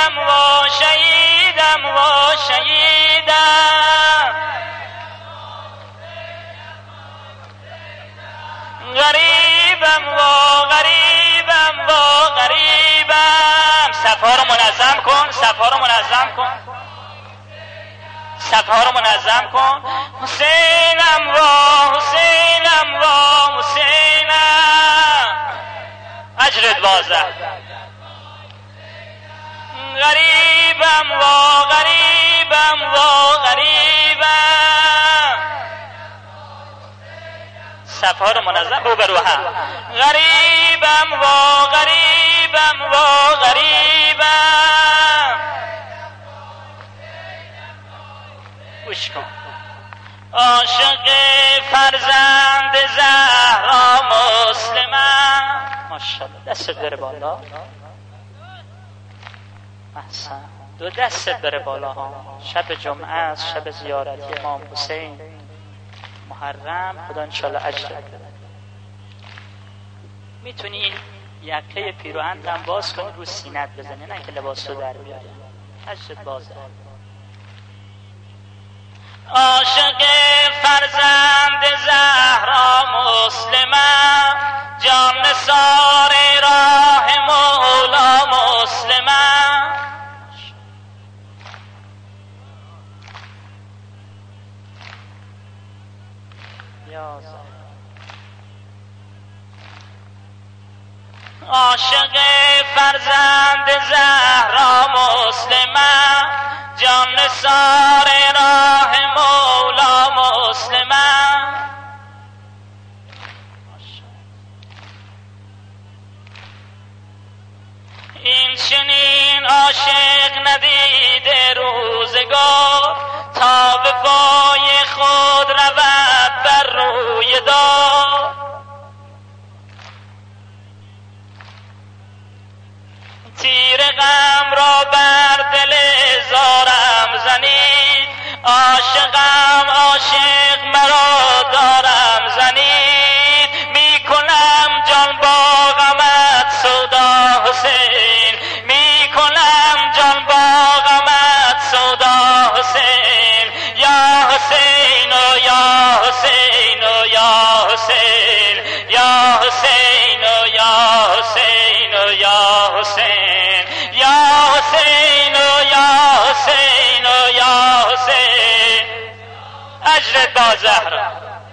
و شهیدم و شهیدم، غریبم و غریبم و غریبم. صفا رو منظم کن، صفا رو منظم کن، صفا رو منظم کن. حسینم و حسینم و حسینم، اجرت بازه. غریبم و غریبم و غریبم، صفا رو منظم رو به رو هم. غریبم و غریبم و غریبم. گوش کن. عاشق فرزند زهرا مسلمم. ماشاءالله، دستت بره بالا. احسن، دو دستت بره بالا ها. شب جمعه است، شب زیارتی امام حسین محرم. خدا انشالله اجر بده. میتونی این یقه پیراهن هم باز کنی، رو سینت بزنی، نه که لباس رو در بیاری. اجرت بازه. عاشق فرزند زهرا مسلمم، جان نثار راه مولا مسلمم. عاشق فرزند زهرا مسلمم، جان نثار راه مولا مسلمم. این چنین عاشق ندیده روزگار، تا به پای خود رود بر روی دار. تیر غم را بر دل زارم زنید، عاشقم عاشق مرا دارم زنید. میکنم جان با غمت سودا حسین، میکنم جان با غمت سودا حسین. یا حسین و یا حسین و یا حسین، یا حسین و یا حسین و یا حسین، یا حسین و یا حسین و یا حسین. اجرت با زهرا.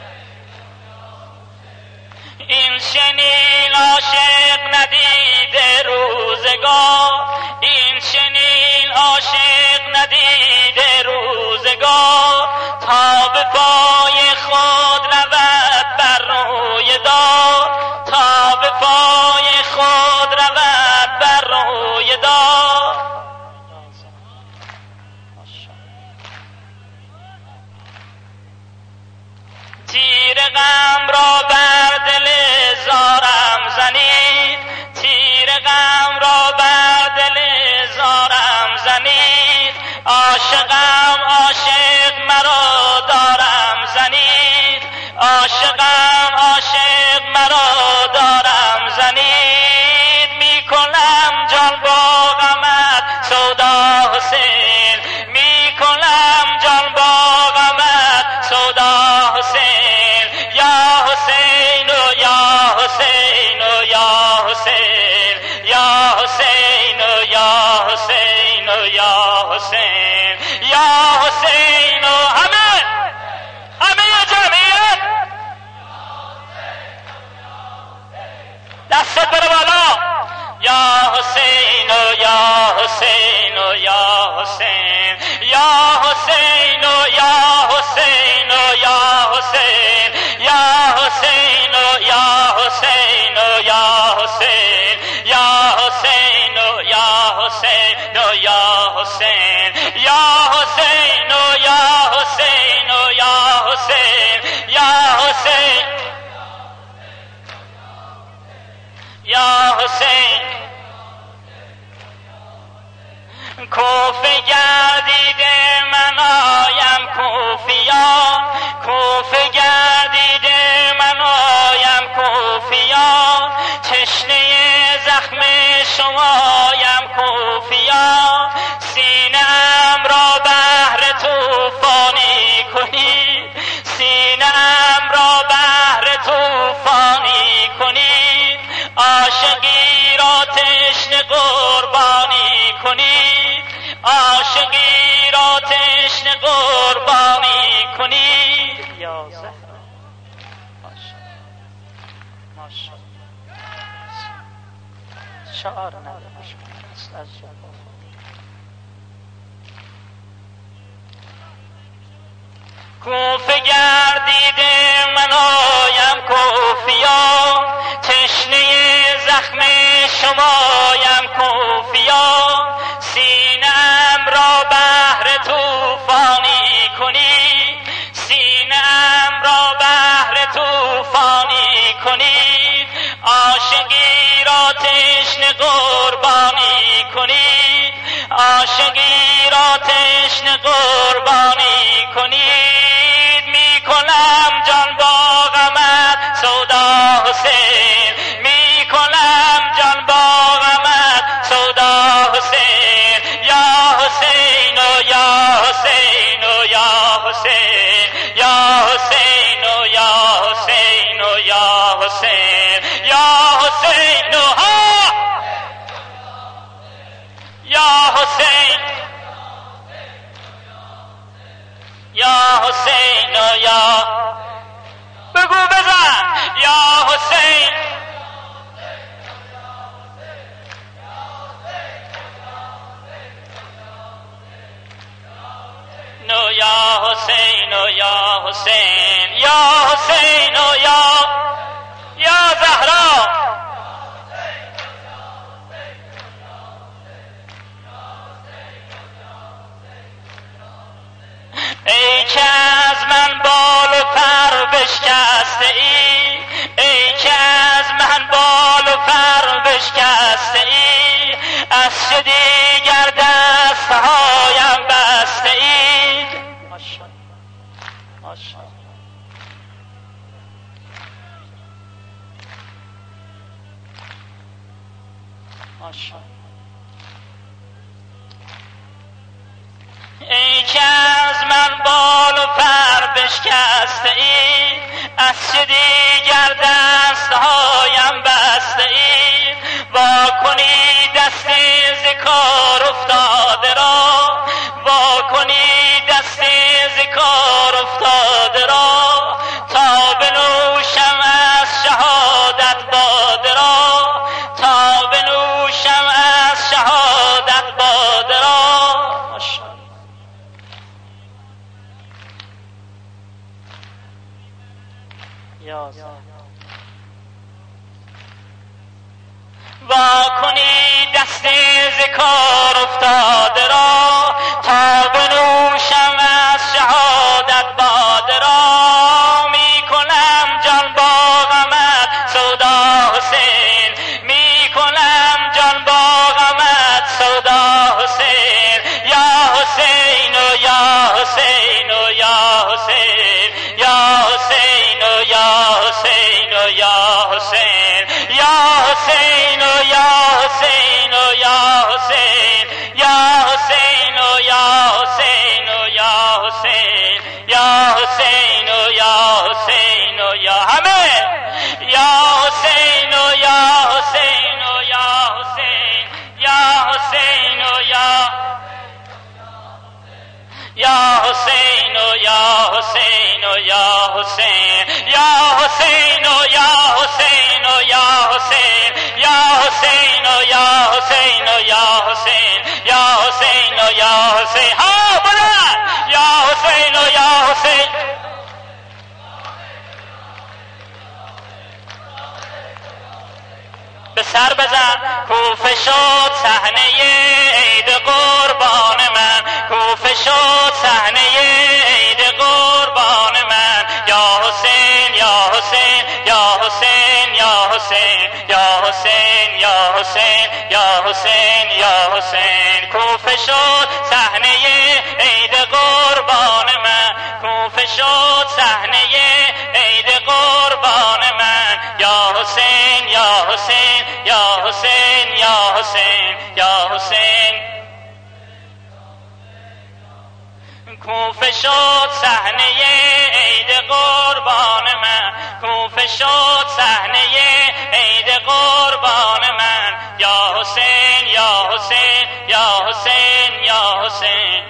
این چنین عاشق ندیده روزگار، این چنین عاشق ندیده روزگار. تا به پای خود رود بر روی دار، تا به پای خود رود بر روی دار. تیر غم را بر دل زارم زنید، تیر غم را بر دل زارم زنید. عاشقم عاشق مرا دارم زنید، عاشقم عاشق مرا دارم زنید. میکنم جان با غمت سودا حسین، میکنم جان با غمت سودا حسین. یا حسین و یا حسین و یا حسین، یا حسین و یا حسین و یا حسین، یا حسین و همه جمعیت دستت بره بالا. یا حسین و یا حسین و یا حسین، یا حسین و یا حسین و یا حسین، یا حسین و یا حسین و یا حسین، یا حسین و یا حسین و یا حسین، یا حسین و یا حسین و یا حسین، یا حسین یا حسین. کوفه گردیده من آیم کوفیان، کوفه گردیده من آیم کوفیان. تشنه زخم شمایم کوفیان، عاشقی را تشنه قربانی کنید، عاشقی را تشنه قربانی کنید. یا زهرا ماشاءالله شعار ندارش از کوفه گردیده من آیم کوفیا، تشنه زخم شمایم کوفیا، سینه‌ام را بحر طوفانی کنید، سینه‌ام را بحر طوفانی کنید. عاشقی را تشنه قربانی کنید، عاشقی را تشنه قربانی کنید. میکنم جان با غمت سودا حسین، میکنم جان با غمت سودا حسین. یا حسین و یا حسین و یا حسین، یا حسین و یا حسین و یا حسین، یا حسین و ها یا حسین، یا حسین و یا بگو بزن یا حسین، نو یا حسین و یا حسین، یا حسین و یا زهرا. ای که از من بال و پر بشکسته ای، ای که از من بال و پر بشکسته ای، از چه دیگر دستهایم بسته ای. ای که از من بال و پر بشکسته ای، از چه دیگر دستهایم بسته ای. وا کنی دست ز کار افتاده را، وا کنی دست ز کار افتاده را، تا بنوشم از شهادت باده را، تا بنوشم از شهادت باده را. وا کنی دست ز کار افتاده را، تا بنوشم از شهادت باده را. میکنم جان با غمت سودا حسین، میکنم جان با غمت سودا حسین. یا حسین و یا حسین و یا حسین، یا حسین و یا حسین و یا حسین، یا حسین و یا حسین و یا حسین، یا حسین و یا حسین و یا حسین، یا حسین و یا حسین و یا همه، یا حسین و یا حسین و یا حسین، یا حسین و یا حسین و یا حسین و یا حسین، یا حسین و یا حسین و یا حسین، یا حسین و یا حسین و یا حسین، یا حسین و یا حسین. ها بلند یا حسین و یا حسین. به سر بزن. کوفه شد صحنه عید قربان من، کوفه شد صحنه عید قربان من. یا حسین یا حسین یا حسین یا حسین، یا حسین یا حسین یا حسین یا حسین. کوفه شد صحنه عید قربان من، کوفه شد صحنه عید قربان من. یا حسین یا حسین یا حسین یا حسین یا حسین. کوفه شد صحنه عید قربان من، کوفه شد صحنه عید قربان یا حسین یا حسین.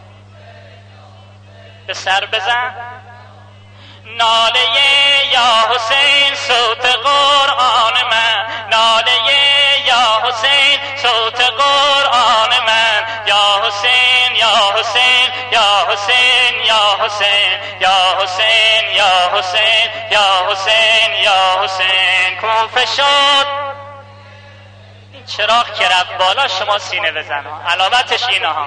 به سر بزن ناله یا حسین صوت قرآن من، ناله یا حسین صوت قرآن من. یا حسین یا حسین یا حسین یا حسین یا حسین یا حسین یا حسین یا حسین. کوفه شد این چراغ که رفت بالا، شما سینه بزن، علامتش اینه ها.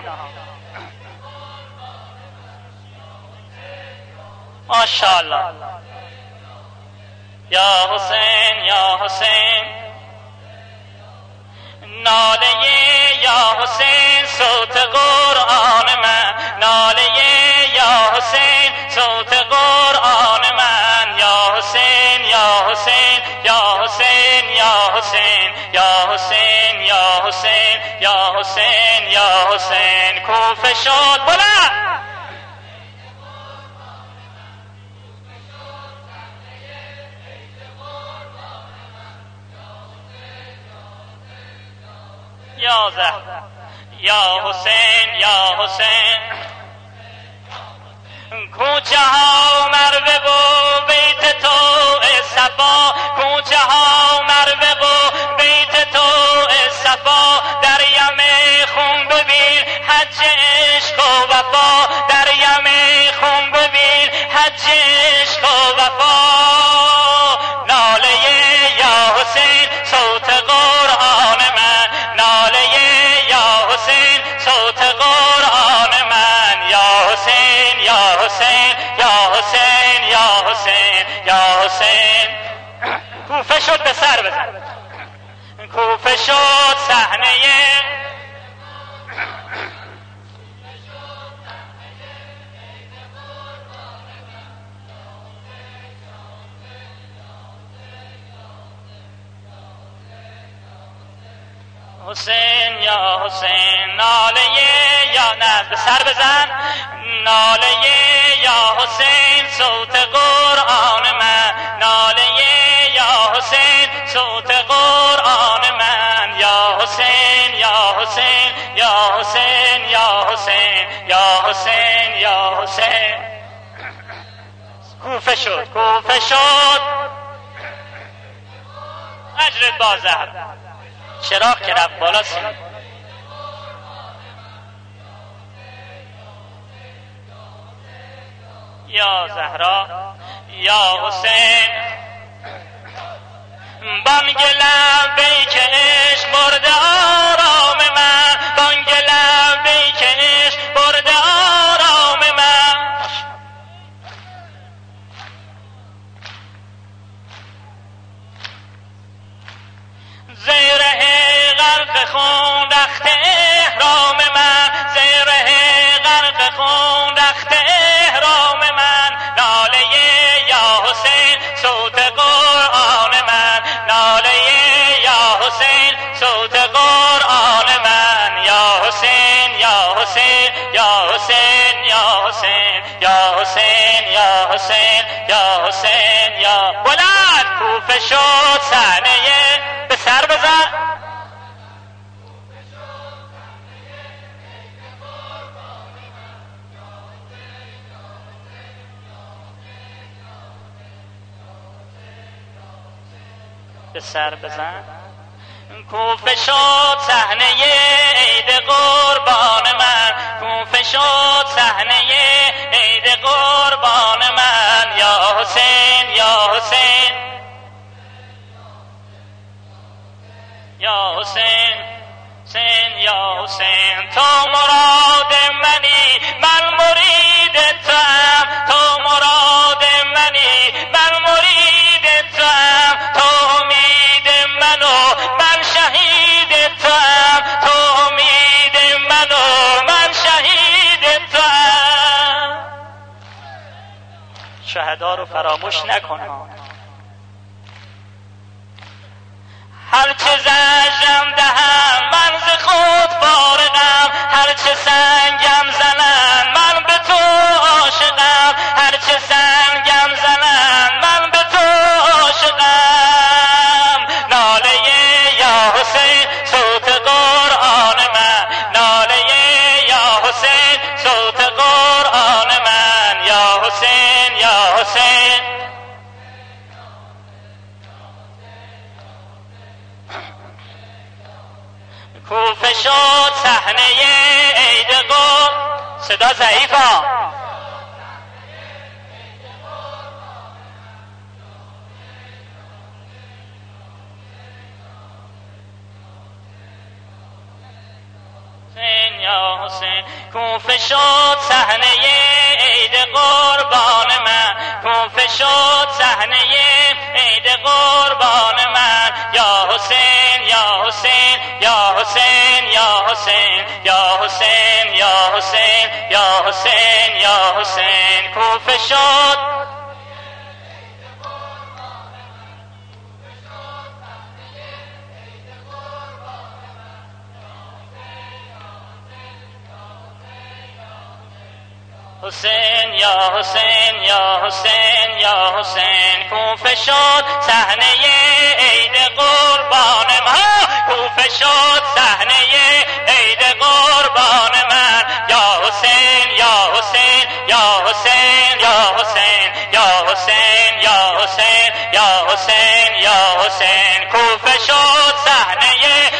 ماشاءالله. یا حسین یا حسین ناله یا حسین صوت قرآن من، ناله یا حسین صوت قرآن من. یا حسین یا حسین یا حسین یا حسین یا حسین یا حسین یا حسین یا حسین. کوفه شد بلند یا زهر یا حسین یا حسین. کوچه ها مروه و بیت تو صفا، کوچه ها مروه و بیت تو صفا. در یم خون ببین حج عشق و وفا، در یم خون ببین حج عشق و وفا. ناله یا حسین صوت قرآن من، ناله یا حسین صوت قرآن من. یا حسین یا حسین یا حسین یا حسین یا حسین. کوفه شد به سر بزن. کوفه شد صحنه حسین یا حسین. ناله یا نه به سر بزن. ناله یا حسین صوت قرآن من، ناله یا حسین صوت قرآن من. یا حسین یا حسین یا حسین یا حسین یا حسین یا حسین. کوفه شد کوفه شد. اجرت بازر چراغ که رفت بالا سینه. یا زهرا یا حسین. بانگ لبیک عشق برده آرام من، بانگ لبیک عشق برده آرام من. زیره غرق خون رخت احرام من، زیره غرق خون رخت احرام من. ناله یا حسین صوت قرآن من، ناله یا حسین صوت قرآن من. یا حسین یا حسین یا حسین یا حسین یا حسین یا حسین یا حسین یا بلند. کوفه شد صحنه به سر بزن. به سر بزن. کوفه شد صحنه عید قربان من، کوفه شد صحنه عید قربان من. یا حسین یا حسین یا حسین حسین یا حسین. تو مراد منی من مرید توام، تو مراد منی من مرید توام. تو امید منو من شهید توام، تو امید منو من شهید توام. شهدا رو فراموش نکن. هرچه زجرم دهم من ز خود فارغم، هرچه سنگم زنن من به تو عاشقم، هرچه سنگم زنن من به تو عاشقم. ناله یا حسین صوت قرآن من، شد صحنه عید قربان. صدا ضعیفا. یا حسین کوفه شد صحنه عید قربان من، کوفه شد صحنه عید قربان من. یا حسین یا حسین یا حسین یا حسین یا حسین یا حسین یا حسین یا حسین کوفه شد. حسین یا حسین یا حسین یا حسین کوفه شد صحنه عید قربان من، کوفه شد صحنه عید قربان من. یا حسین یا حسین یا حسین یا حسین یا حسین یا حسین یا حسین یا حسین کوفه شد صحنه